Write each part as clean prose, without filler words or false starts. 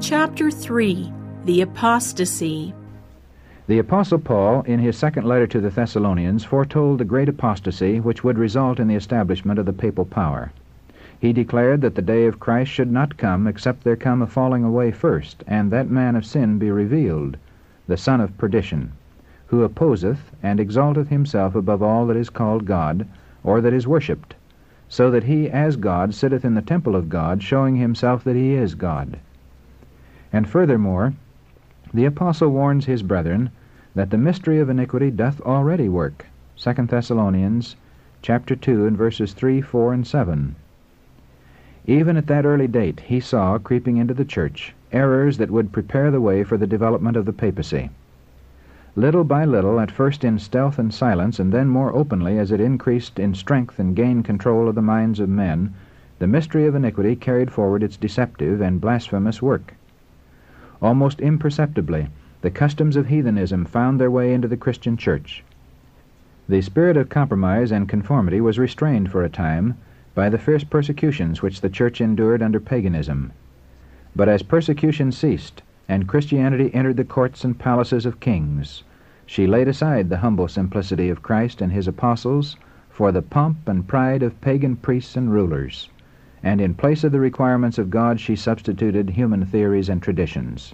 Chapter 3. The Apostasy. The Apostle Paul, in his second letter to the Thessalonians, foretold the great apostasy which would result in the establishment of the papal power. He declared that the day of Christ should not come except there come a falling away first, and that man of sin be revealed, the son of perdition, who opposeth and exalteth himself above all that is called God, or that is worshipped, so that he as God sitteth in the temple of God, showing himself that he is God. And furthermore, the apostle warns his brethren that the mystery of iniquity doth already work. 2 Thessalonians chapter 2 and verses 3, 4, and 7. Even at that early date he saw, creeping into the church, errors that would prepare the way for the development of the papacy. Little by little, at first in stealth and silence, and then more openly as it increased in strength and gained control of the minds of men, the mystery of iniquity carried forward its deceptive and blasphemous work. Almost imperceptibly, the customs of heathenism found their way into the Christian church. The spirit of compromise and conformity was restrained for a time by the fierce persecutions which the church endured under paganism. But as persecution ceased, and Christianity entered the courts and palaces of kings, she laid aside the humble simplicity of Christ and his apostles for the pomp and pride of pagan priests and rulers, and in place of the requirements of God she substituted human theories and traditions.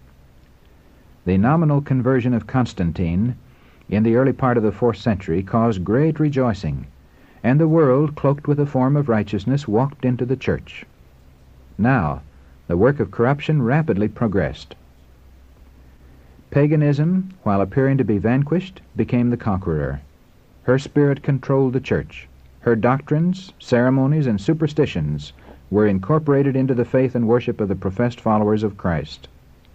The nominal conversion of Constantine in the early part of the 4th century caused great rejoicing, and the world, cloaked with a form of righteousness, walked into the church. Now, the work of corruption rapidly progressed. Paganism, while appearing to be vanquished, became the conqueror. Her spirit controlled the church. Her doctrines, ceremonies, and superstitions were incorporated into the faith and worship of the professed followers of Christ.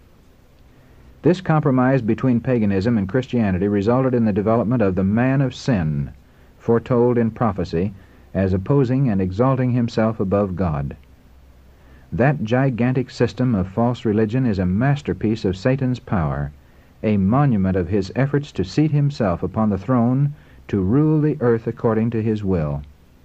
This compromise between paganism and Christianity resulted in the development of the man of sin, foretold in prophecy as opposing and exalting himself above God. That gigantic system of false religion is a masterpiece of Satan's power, a monument of his efforts to seat himself upon the throne to rule the earth according to his will.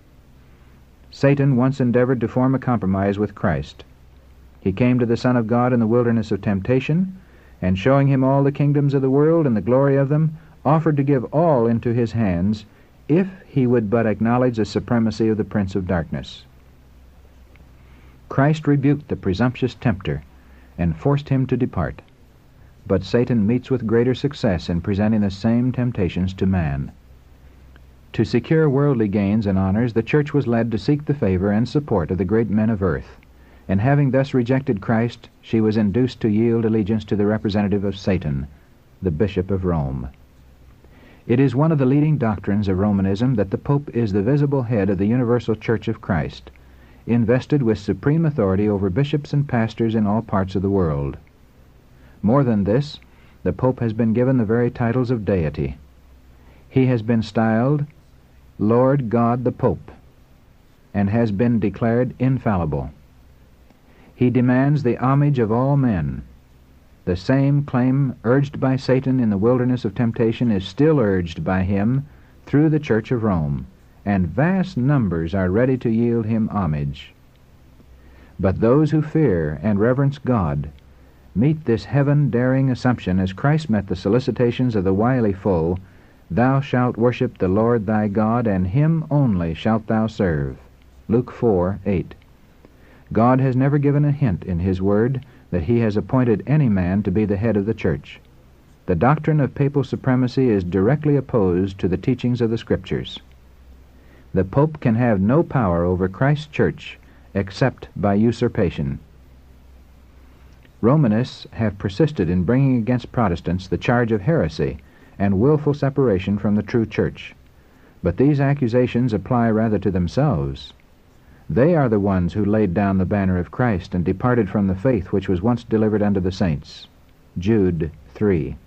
Satan once endeavored to form a compromise with Christ. He came to the Son of God in the wilderness of temptation, and showing him all the kingdoms of the world and the glory of them, offered to give all into his hands, if he would but acknowledge the supremacy of the prince of darkness. Christ rebuked the presumptuous tempter and forced him to depart. But Satan meets with greater success in presenting the same temptations to man. To secure worldly gains and honors, the church was led to seek the favor and support of the great men of earth, and having thus rejected Christ, she was induced to yield allegiance to the representative of Satan, the Bishop of Rome. It is one of the leading doctrines of Romanism that the Pope is the visible head of the universal Church of Christ, invested with supreme authority over bishops and pastors in all parts of the world. More than this, the Pope has been given the very titles of deity. He has been styled Lord God the Pope, and has been declared infallible. He demands the homage of all men. The same claim urged by Satan in the wilderness of temptation is still urged by him through the Church of Rome, and vast numbers are ready to yield him homage. But those who fear and reverence God meet this heaven-daring assumption as Christ met the solicitations of the wily foe, "Thou shalt worship the Lord thy God, and him only shalt thou serve." Luke 4:8. God has never given a hint in his word that he has appointed any man to be the head of the church. The doctrine of papal supremacy is directly opposed to the teachings of the Scriptures. The Pope can have no power over Christ's church except by usurpation. Romanists have persisted in bringing against Protestants the charge of heresy and willful separation from the true church. But these accusations apply rather to themselves. They are the ones who laid down the banner of Christ and departed from the faith which was once delivered unto the saints. Jude 3.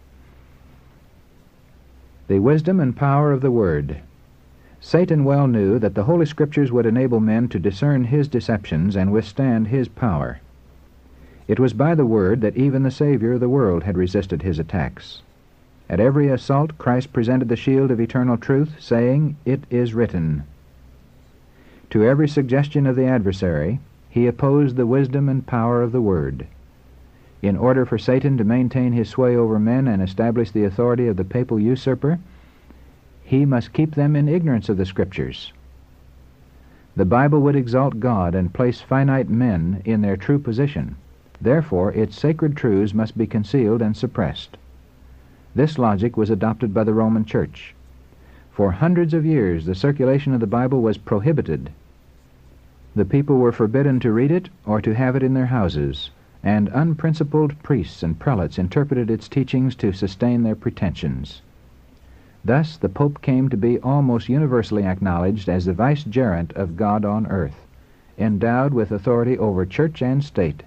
The wisdom and power of the Word. Satan well knew that the Holy Scriptures would enable men to discern his deceptions and withstand his power. It was by the Word that even the Savior of the world had resisted his attacks. At every assault Christ presented the shield of eternal truth, saying, "It is written." To every suggestion of the adversary, he opposed the wisdom and power of the Word. In order for Satan to maintain his sway over men and establish the authority of the papal usurper, he must keep them in ignorance of the Scriptures. The Bible would exalt God and place finite men in their true position. Therefore, its sacred truths must be concealed and suppressed. This logic was adopted by the Roman Church. For hundreds of years, the circulation of the Bible was prohibited. The people were forbidden to read it or to have it in their houses, and unprincipled priests and prelates interpreted its teachings to sustain their pretensions. Thus, the Pope came to be almost universally acknowledged as the vicegerent of God on earth, endowed with authority over church and state.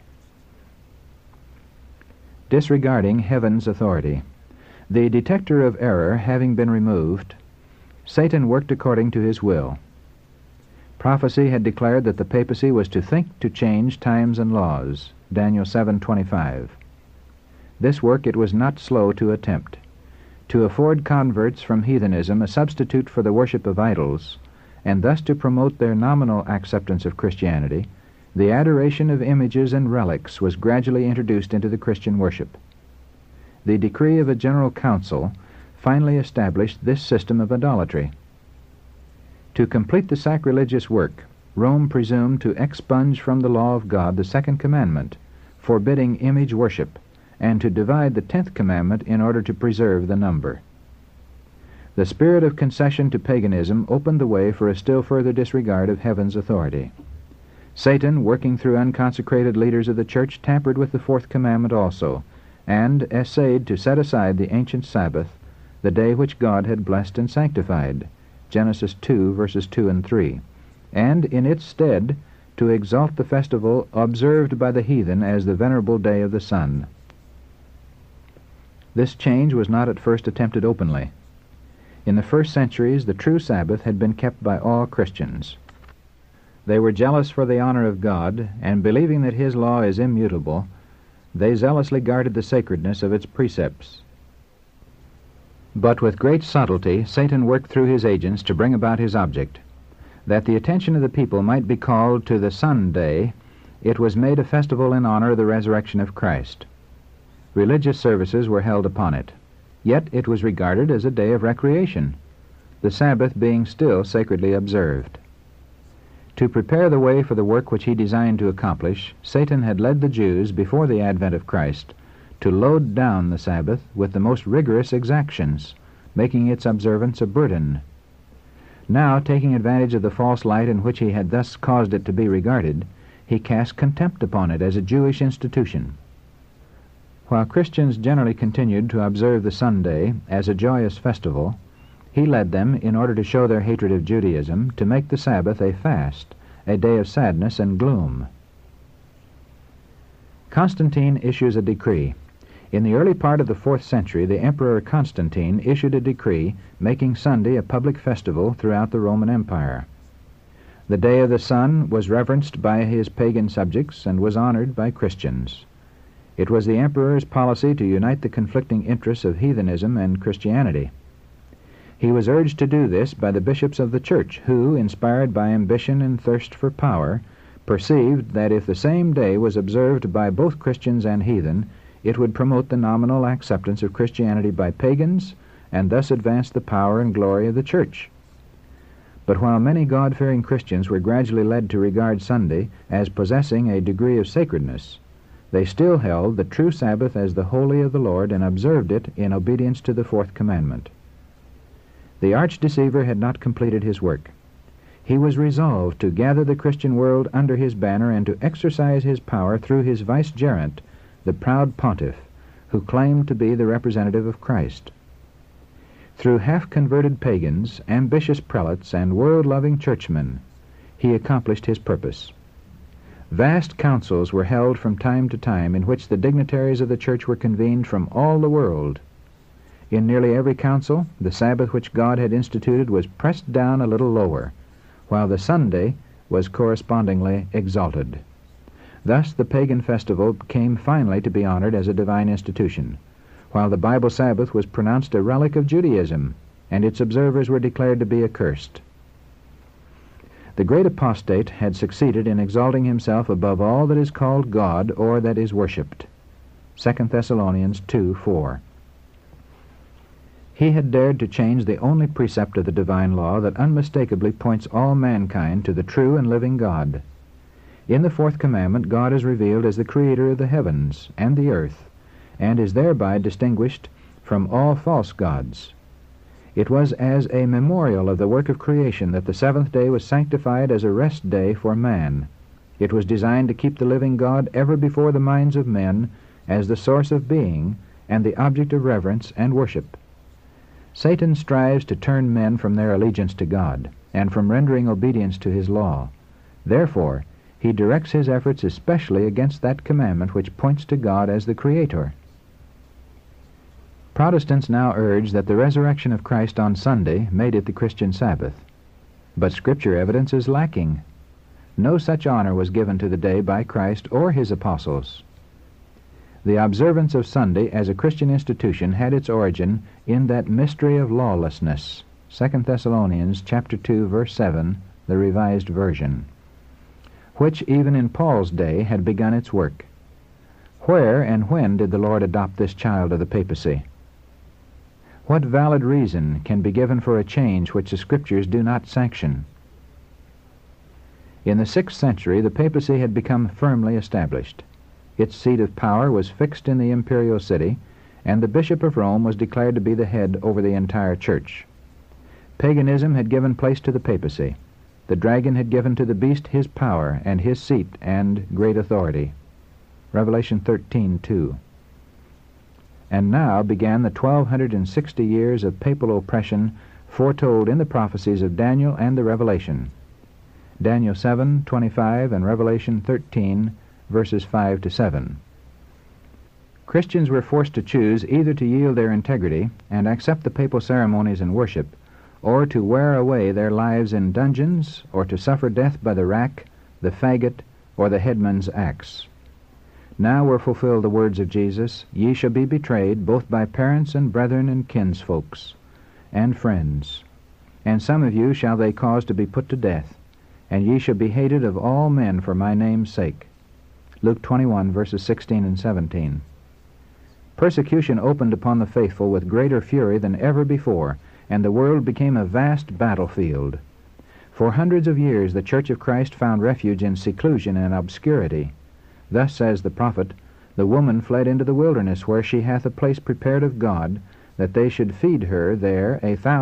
Disregarding heaven's authority. The detector of error having been removed, Satan worked according to his will. Prophecy had declared that the papacy was to think to change times and laws, Daniel 7:25. This work it was not slow to attempt. To afford converts from heathenism a substitute for the worship of idols, and thus to promote their nominal acceptance of Christianity, the adoration of images and relics was gradually introduced into the Christian worship. The decree of a general council finally established this system of idolatry. To complete the sacrilegious work, Rome presumed to expunge from the law of God the second commandment, forbidding image worship, and to divide the 10th commandment in order to preserve the number. The spirit of concession to paganism opened the way for a still further disregard of heaven's authority. Satan, working through unconsecrated leaders of the church, tampered with the 4th commandment also, and essayed to set aside the ancient Sabbath, the day which God had blessed and sanctified, Genesis 2, verses 2 and 3, and in its stead to exalt the festival observed by the heathen as the venerable day of the sun. This change was not at first attempted openly. In the first centuries, the true Sabbath had been kept by all Christians. They were jealous for the honor of God, and believing that His law is immutable, they zealously guarded the sacredness of its precepts. But with great subtlety, Satan worked through his agents to bring about his object. That the attention of the people might be called to the Sunday, it was made a festival in honor of the resurrection of Christ. Religious services were held upon it. Yet it was regarded as a day of recreation, the Sabbath being still sacredly observed. To prepare the way for the work which he designed to accomplish, Satan had led the Jews, before the advent of Christ, to load down the Sabbath with the most rigorous exactions, making its observance a burden. Now, taking advantage of the false light in which he had thus caused it to be regarded, he cast contempt upon it as a Jewish institution. While Christians generally continued to observe the Sunday as a joyous festival, he led them, in order to show their hatred of Judaism, to make the Sabbath a fast, a day of sadness and gloom. Constantine issues a decree. In the early part of the 4th century, the Emperor Constantine issued a decree making Sunday a public festival throughout the Roman Empire. The day of the sun was reverenced by his pagan subjects and was honored by Christians. It was the emperor's policy to unite the conflicting interests of heathenism and Christianity. He was urged to do this by the bishops of the church, who, inspired by ambition and thirst for power, perceived that if the same day was observed by both Christians and heathen, it would promote the nominal acceptance of Christianity by pagans, and thus advance the power and glory of the church. But while many God-fearing Christians were gradually led to regard Sunday as possessing a degree of sacredness, they still held the true Sabbath as the holy of the Lord and observed it in obedience to the 4th commandment. The arch-deceiver had not completed his work. He was resolved to gather the Christian world under his banner and to exercise his power through his vicegerent, the proud pontiff, who claimed to be the representative of Christ. Through half-converted pagans, ambitious prelates, and world-loving churchmen, he accomplished his purpose. Vast councils were held from time to time in which the dignitaries of the church were convened from all the world. In nearly every council, the Sabbath which God had instituted was pressed down a little lower, while the Sunday was correspondingly exalted. Thus the pagan festival came finally to be honored as a divine institution, while the Bible Sabbath was pronounced a relic of Judaism, and its observers were declared to be accursed. The great apostate had succeeded in exalting himself above all that is called God or that is worshipped. 2 Thessalonians 2:4. He had dared to change the only precept of the divine law that unmistakably points all mankind to the true and living God. In the fourth commandment, God is revealed as the creator of the heavens and the earth, and is thereby distinguished from all false gods. It was as a memorial of the work of creation that the seventh day was sanctified as a rest day for man. It was designed to keep the living God ever before the minds of men as the source of being and the object of reverence and worship. Satan strives to turn men from their allegiance to God and from rendering obedience to his law. Therefore, he directs his efforts especially against that commandment which points to God as the Creator. Protestants now urge that the resurrection of Christ on Sunday made it the Christian Sabbath. But Scripture evidence is lacking. No such honor was given to the day by Christ or his apostles. The observance of Sunday as a Christian institution had its origin in that mystery of lawlessness, 2 Thessalonians chapter 2, verse 7, the Revised Version, which even in Paul's day had begun its work. Where and when did the Lord adopt this child of the papacy? What valid reason can be given for a change which the Scriptures do not sanction? In the 6th century, the papacy had become firmly established. Its seat of power was fixed in the imperial city, and the Bishop of Rome was declared to be the head over the entire church. Paganism had given place to the papacy. The dragon had given to the beast his power and his seat and great authority. Revelation 13:2. And now began the 1260 years of papal oppression foretold in the prophecies of Daniel and the Revelation. Daniel 7:25 and Revelation 13, verses 5 to 7. Christians were forced to choose either to yield their integrity and accept the papal ceremonies and worship, or to wear away their lives in dungeons, or to suffer death by the rack, the faggot, or the headman's axe. Now were fulfilled the words of Jesus, "Ye shall be betrayed both by parents and brethren and kinsfolks and friends. And some of you shall they cause to be put to death, and ye shall be hated of all men for my name's sake." Luke 21, verses 16 and 17. Persecution opened upon the faithful with greater fury than ever before, and the world became a vast battlefield. For hundreds of years the Church of Christ found refuge in seclusion and obscurity. Thus says the prophet, "The woman fled into the wilderness, where she hath a place prepared of God, that they should feed her there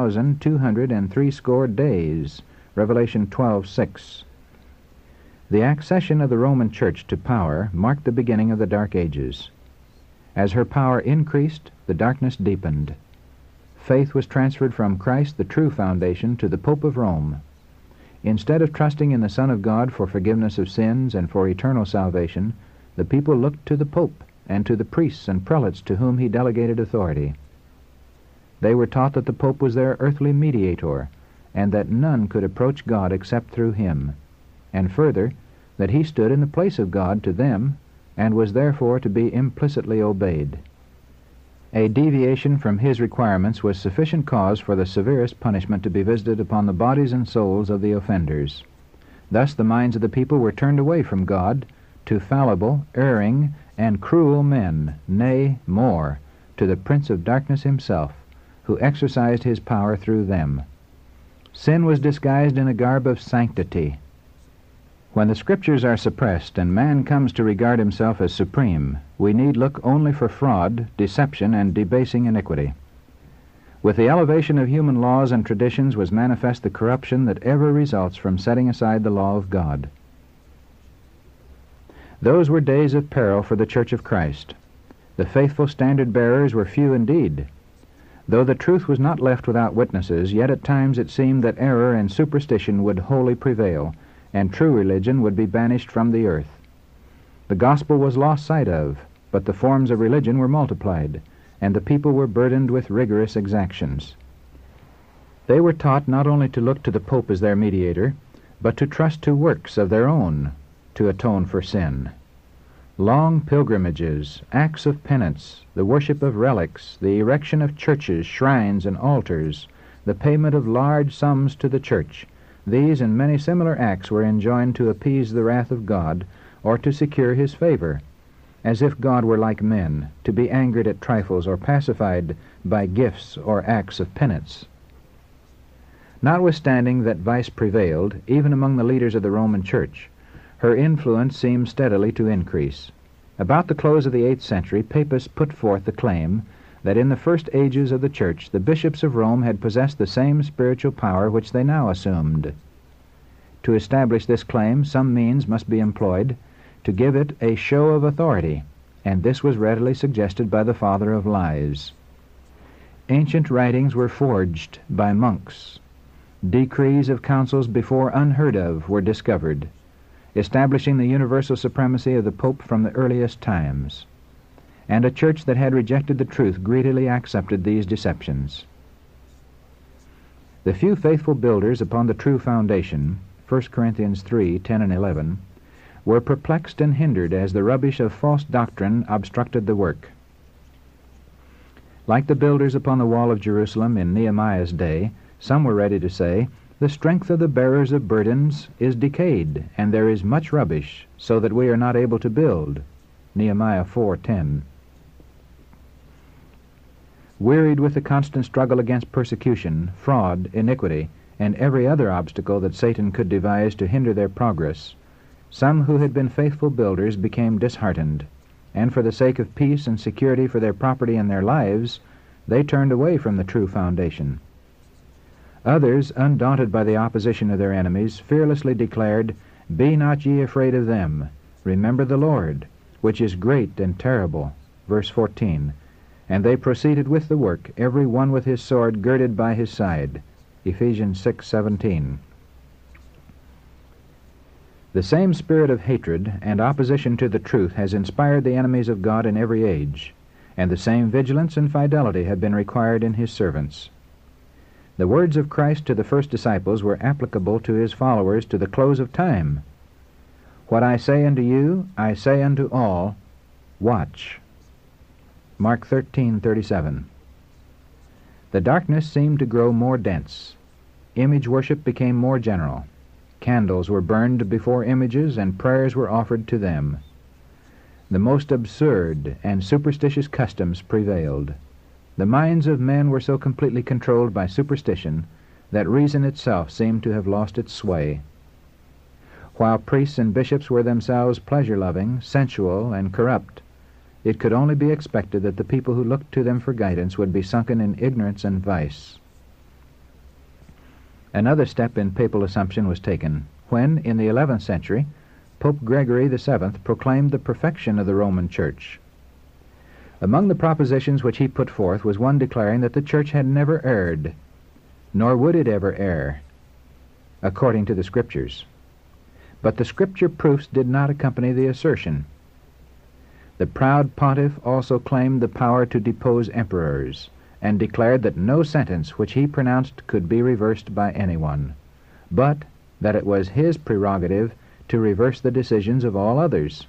1,260 days." Revelation 12:6. The accession of the Roman Church to power marked the beginning of the Dark Ages. As her power increased, the darkness deepened. Faith was transferred from Christ, the true foundation, to the Pope of Rome. Instead of trusting in the Son of God for forgiveness of sins and for eternal salvation, the people looked to the Pope and to the priests and prelates to whom he delegated authority. They were taught that the Pope was their earthly mediator, and that none could approach God except through him, and further, that he stood in the place of God to them, and was therefore to be implicitly obeyed. A deviation from his requirements was sufficient cause for the severest punishment to be visited upon the bodies and souls of the offenders. Thus the minds of the people were turned away from God to fallible, erring, and cruel men, nay, more, to the Prince of Darkness himself, who exercised his power through them. Sin was disguised in a garb of sanctity. When the Scriptures are suppressed and man comes to regard himself as supreme, we need look only for fraud, deception, and debasing iniquity. With the elevation of human laws and traditions was manifest the corruption that ever results from setting aside the law of God. Those were days of peril for the Church of Christ. The faithful standard-bearers were few indeed. Though the truth was not left without witnesses, yet at times it seemed that error and superstition would wholly prevail, and true religion would be banished from the earth. The gospel was lost sight of, but the forms of religion were multiplied, and the people were burdened with rigorous exactions. They were taught not only to look to the Pope as their mediator, but to trust to works of their own to atone for sin. Long pilgrimages, acts of penance, the worship of relics, the erection of churches, shrines, and altars, the payment of large sums to the church, these and many similar acts were enjoined to appease the wrath of God or to secure his favor. as if God were like men, to be angered at trifles or pacified by gifts or acts of penance. Notwithstanding that vice prevailed, even among the leaders of the Roman Church, her influence seemed steadily to increase. About the close of the 8th century, papists put forth the claim that in the first ages of the Church the bishops of Rome had possessed the same spiritual power which they now assumed. To establish this claim, some means must be employed to give it a show of authority, and this was readily suggested by the Father of Lies. Ancient writings were forged by monks. Decrees of councils before unheard of were discovered, establishing the universal supremacy of the Pope from the earliest times. And a church that had rejected the truth greedily accepted these deceptions. The few faithful builders upon the true foundation, 1 Corinthians 3:10 and 11, were perplexed and hindered as the rubbish of false doctrine obstructed the work. Like the builders upon the wall of Jerusalem in Nehemiah's day, some were ready to say, "The strength of the bearers of burdens is decayed, and there is much rubbish, so that we are not able to build." Nehemiah 4:10. Wearied with the constant struggle against persecution, fraud, iniquity, and every other obstacle that Satan could devise to hinder their progress, some who had been faithful builders became disheartened, and for the sake of peace and security for their property and their lives, they turned away from the true foundation. Others, undaunted by the opposition of their enemies, fearlessly declared, "Be not ye afraid of them. Remember the Lord, which is great and terrible." Verse 14. And they proceeded with the work, every one with his sword girded by his side. Ephesians 6:17. The same spirit of hatred and opposition to the truth has inspired the enemies of God in every age, and the same vigilance and fidelity have been required in his servants. The words of Christ to the first disciples were applicable to his followers to the close of time. "What I say unto you, I say unto all, watch." Mark 13:37. The darkness seemed to grow more dense. Image worship became more general. Candles were burned before images, and prayers were offered to them. The most absurd and superstitious customs prevailed. The minds of men were so completely controlled by superstition that reason itself seemed to have lost its sway. While priests and bishops were themselves pleasure-loving, sensual, and corrupt, it could only be expected that the people who looked to them for guidance would be sunken in ignorance and vice. Another step in papal assumption was taken when, in the 11th century, Pope Gregory VII proclaimed the perfection of the Roman Church. Among the propositions which he put forth was one declaring that the Church had never erred, nor would it ever err, according to the Scriptures. But the Scripture proofs did not accompany the assertion. The proud pontiff also claimed the power to depose emperors, and declared that no sentence which he pronounced could be reversed by anyone, but that it was his prerogative to reverse the decisions of all others.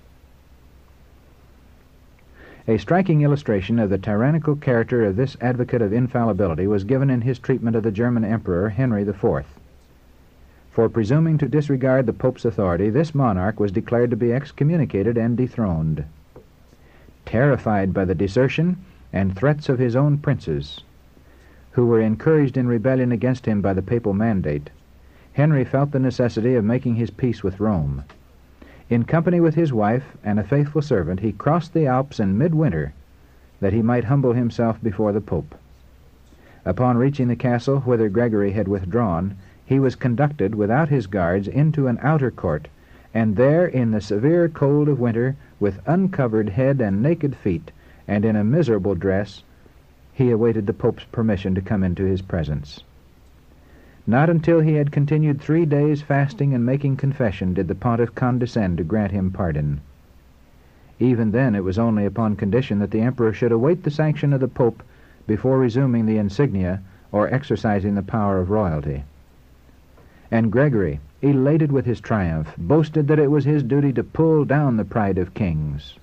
A striking illustration of the tyrannical character of this advocate of infallibility was given in his treatment of the German Emperor Henry IV. For presuming to disregard the Pope's authority, this monarch was declared to be excommunicated and dethroned. Terrified by the desertion and threats of his own princes, who were encouraged in rebellion against him by the papal mandate, Henry felt the necessity of making his peace with Rome. In company with his wife and a faithful servant, he crossed the Alps in midwinter, that he might humble himself before the Pope. Upon reaching the castle whither Gregory had withdrawn, he was conducted without his guards into an outer court, and there, in the severe cold of winter, with uncovered head and naked feet, and in a miserable dress, he awaited the Pope's permission to come into his presence. Not until he had continued 3 days fasting and making confession did the pontiff condescend to grant him pardon. Even then it was only upon condition that the emperor should await the sanction of the Pope before resuming the insignia or exercising the power of royalty. And Gregory, elated with his triumph, boasted that it was his duty to pull down the pride of kings.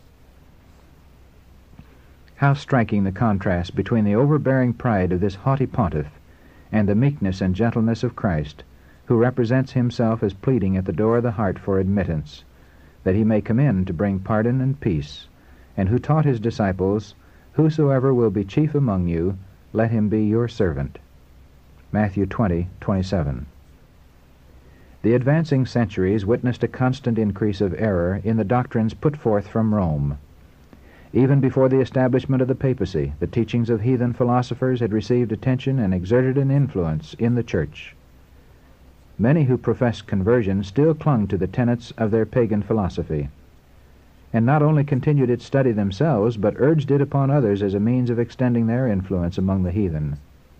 How striking the contrast between the overbearing pride of this haughty pontiff and the meekness and gentleness of Christ, who represents himself as pleading at the door of the heart for admittance, that he may come in to bring pardon and peace, and who taught his disciples, "Whosoever will be chief among you, let him be your servant." Matthew 20:27. The advancing centuries witnessed a constant increase of error in the doctrines put forth from Rome. Even before the establishment of the papacy, the teachings of heathen philosophers had received attention and exerted an influence in the Church. Many who professed conversion still clung to the tenets of their pagan philosophy, and not only continued its study themselves, but urged it upon others as a means of extending their influence among the heathen.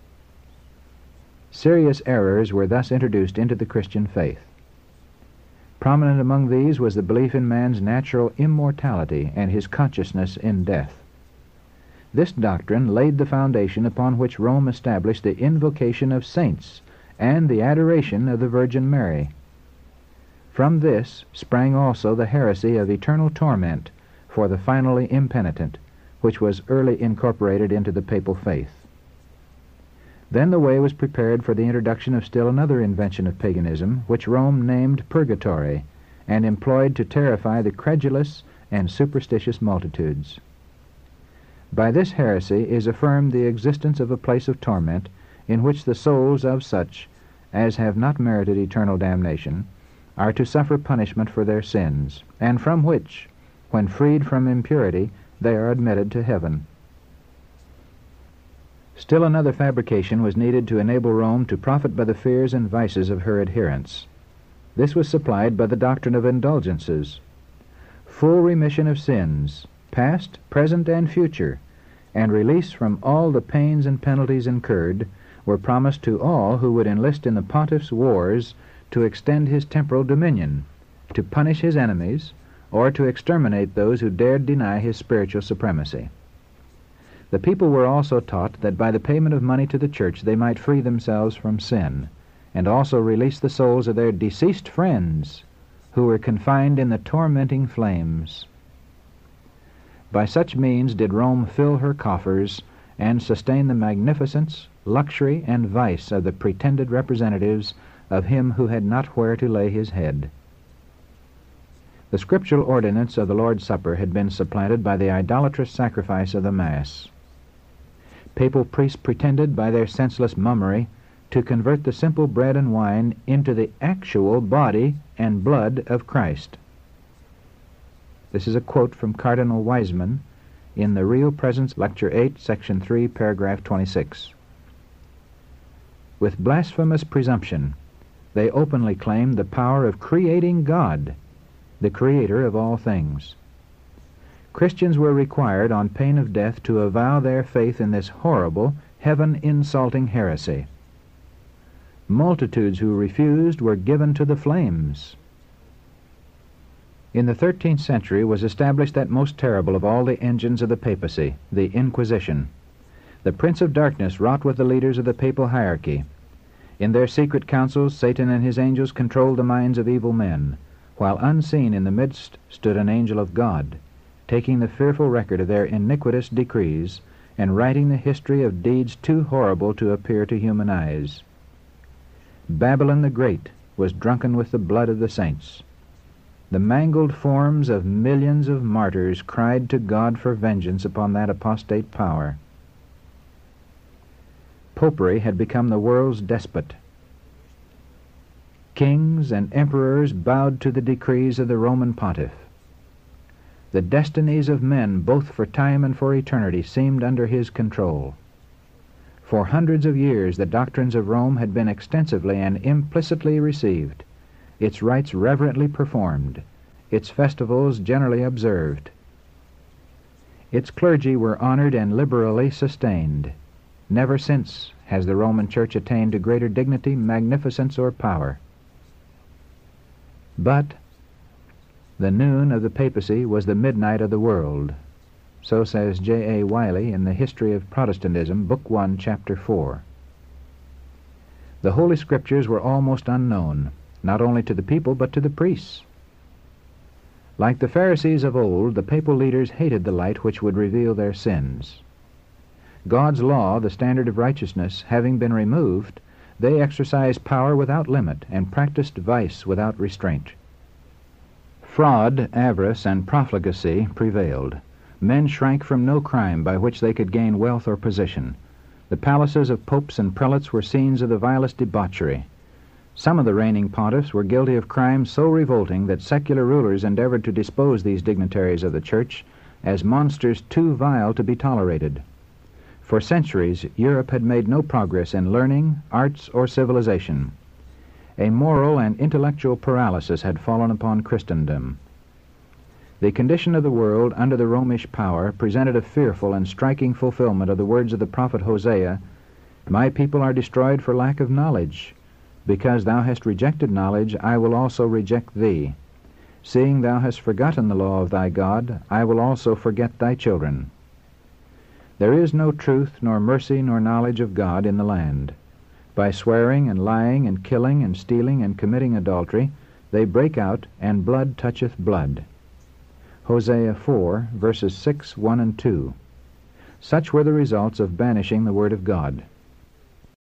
Serious errors were thus introduced into the Christian faith. Prominent among these was the belief in man's natural immortality and his consciousness in death. This doctrine laid the foundation upon which Rome established the invocation of saints and the adoration of the Virgin Mary. From this sprang also the heresy of eternal torment for the finally impenitent, which was early incorporated into the papal faith. Then the way was prepared for the introduction of still another invention of paganism, which Rome named purgatory, and employed to terrify the credulous and superstitious multitudes. By this heresy is affirmed the existence of a place of torment, in which the souls of such as have not merited eternal damnation are to suffer punishment for their sins, and from which, when freed from impurity, they are admitted to heaven. Still another fabrication was needed to enable Rome to profit by the fears and vices of her adherents. This was supplied by the doctrine of indulgences. Full remission of sins, past, present, and future, and release from all the pains and penalties incurred, were promised to all who would enlist in the pontiff's wars to extend his temporal dominion, to punish his enemies, or to exterminate those who dared deny his spiritual supremacy. The people were also taught that by the payment of money to the church they might free themselves from sin, and also release the souls of their deceased friends who were confined in the tormenting flames. By such means did Rome fill her coffers and sustain the magnificence, luxury, and vice of the pretended representatives of him who had not where to lay his head. The scriptural ordinance of the Lord's Supper had been supplanted by the idolatrous sacrifice of the Mass. Papal priests pretended by their senseless mummery to convert the simple bread and wine into the actual body and blood of Christ. This is a quote from Cardinal Wiseman in the Real Presence, Lecture 8, Section 3, Paragraph 26. With blasphemous presumption, they openly claimed the power of creating God, the Creator of all things. Christians were required, on pain of death, to avow their faith in this horrible, heaven-insulting heresy. Multitudes who refused were given to the flames. In the 13th century was established that most terrible of all the engines of the papacy, the Inquisition. The Prince of Darkness wrought with the leaders of the papal hierarchy. In their secret councils, Satan and his angels controlled the minds of evil men, while unseen in the midst stood an angel of God, taking the fearful record of their iniquitous decrees and writing the history of deeds too horrible to appear to human eyes. Babylon the Great was drunken with the blood of the saints. The mangled forms of millions of martyrs cried to God for vengeance upon that apostate power. Popery had become the world's despot. Kings and emperors bowed to the decrees of the Roman pontiff. The destinies of men, both for time and for eternity, seemed under his control. For hundreds of years the doctrines of Rome had been extensively and implicitly received, its rites reverently performed, its festivals generally observed. Its clergy were honored and liberally sustained. Never since has the Roman Church attained to greater dignity, magnificence, or power. But the noon of the papacy was the midnight of the world. So says J. A. Wiley in the History of Protestantism, Book 1, Chapter 4. The Holy Scriptures were almost unknown, not only to the people but to the priests. Like the Pharisees of old, the papal leaders hated the light which would reveal their sins. God's law, the standard of righteousness, having been removed, they exercised power without limit and practiced vice without restraint. Fraud, avarice, and profligacy prevailed. Men shrank from no crime by which they could gain wealth or position. The palaces of popes and prelates were scenes of the vilest debauchery. Some of the reigning pontiffs were guilty of crimes so revolting that secular rulers endeavored to dispose these dignitaries of the Church as monsters too vile to be tolerated. For centuries, Europe had made no progress in learning, arts, or civilization. A moral and intellectual paralysis had fallen upon Christendom. The condition of the world under the Romish power presented a fearful and striking fulfillment of the words of the prophet Hosea, "My people are destroyed for lack of knowledge. Because thou hast rejected knowledge, I will also reject thee. Seeing thou hast forgotten the law of thy God, I will also forget thy children." There is no truth, nor mercy, nor knowledge of God in the land. By swearing and lying and killing and stealing and committing adultery, they break out, and blood toucheth blood. Hosea 4, verses 6, 1, and 2. Such were the results of banishing the Word of God.